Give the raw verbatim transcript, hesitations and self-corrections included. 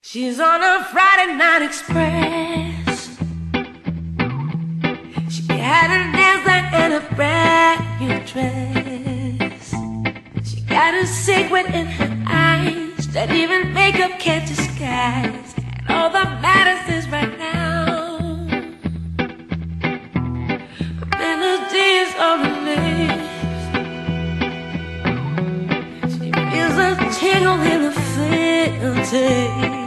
She's on a Friday night express. She had her nails done and a brand new dress. She got a secret in her eyes that even makeup can't disguise. And all that matters is right now, the melodies of her lips. She feels a tingle in her fingertips.